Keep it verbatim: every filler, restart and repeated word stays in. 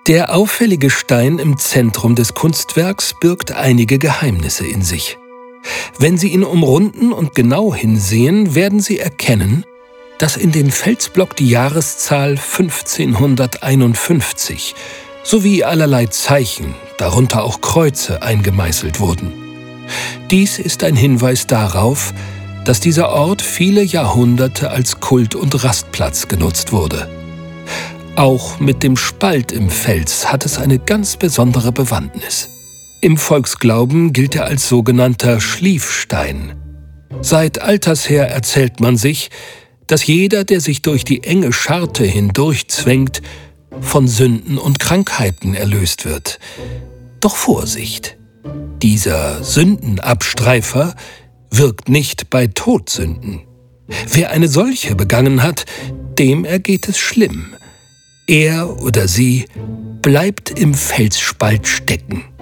Der auffällige Stein im Zentrum des Kunstwerks birgt einige Geheimnisse in sich. Wenn Sie ihn umrunden und genau hinsehen, werden Sie erkennen, dass in den Felsblock die Jahreszahl fünfzehnhunderteinundfünfzig sowie allerlei Zeichen, darunter auch Kreuze, eingemeißelt wurden. Dies ist ein Hinweis darauf, dass dieser Ort viele Jahrhunderte als Kult- und Rastplatz genutzt wurde. Auch mit dem Spalt im Fels hat es eine ganz besondere Bewandtnis. Im Volksglauben gilt er als sogenannter Schliefstein. Seit alters her erzählt man sich, dass jeder, der sich durch die enge Scharte hindurchzwängt, von Sünden und Krankheiten erlöst wird. Doch Vorsicht! Dieser Sündenabstreifer wirkt nicht bei Todsünden. Wer eine solche begangen hat, dem ergeht es schlimm. Er oder sie bleibt im Felsspalt stecken.